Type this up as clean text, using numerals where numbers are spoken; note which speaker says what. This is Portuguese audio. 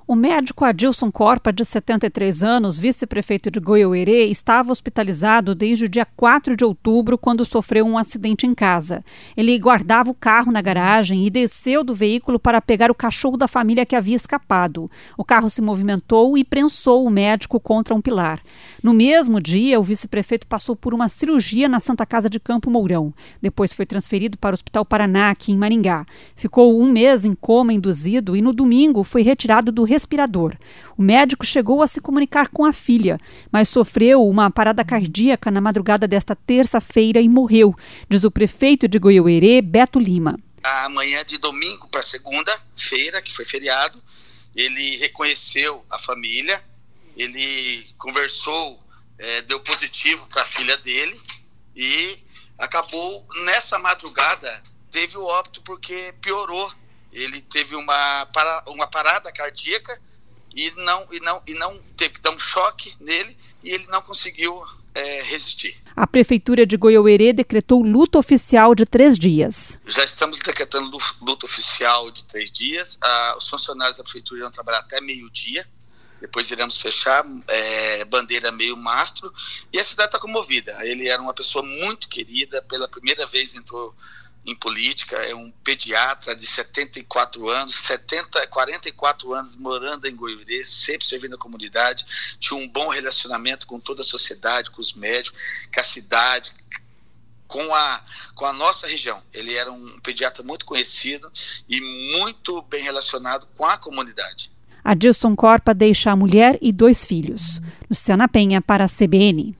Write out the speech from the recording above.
Speaker 1: O médico Adilson Corpa, de 73 anos, vice-prefeito de Goiôerê, estava hospitalizado desde o dia 4 de outubro, quando sofreu um acidente em casa. Ele guardava o carro na garagem e desceu do veículo para pegar o cachorro da família que havia escapado. O carro se movimentou e prensou o médico contra um pilar. No mesmo dia, o vice-prefeito passou por uma cirurgia na Santa Casa de Campo Mourão. Depois foi transferido para o Hospital Paraná, aqui em Maringá. Ficou um mês em coma induzido e no domingo foi retirado do respirador. O médico chegou a se comunicar com a filha, mas sofreu uma parada cardíaca na madrugada desta terça-feira e morreu, diz o prefeito de Goiôerê, Beto Lima.
Speaker 2: Amanhã de domingo para segunda-feira, que foi feriado, ele reconheceu a família, ele conversou, deu positivo para a filha dele e acabou nessa madrugada, teve o óbito porque piorou. Ele teve uma parada cardíaca e não teve que dar um choque nele e ele não conseguiu resistir.
Speaker 1: A Prefeitura de Goiôerê decretou luto oficial de 3 dias.
Speaker 2: Já estamos decretando luto oficial de 3 dias. Os funcionários da Prefeitura irão trabalhar até meio-dia. Depois iremos fechar, bandeira meio mastro. E a cidade está comovida. Ele era uma pessoa muito querida, pela primeira vez entrou em política, é um pediatra de 74 anos, 44 anos morando em Goiôerê, sempre servindo a comunidade, tinha um bom relacionamento com toda a sociedade, com os médicos, com a cidade, com a nossa região. Ele era um pediatra muito conhecido e muito bem relacionado com a comunidade.
Speaker 1: Adilson Corpa deixa a mulher e 2 filhos. Luciana Penha para a CBN.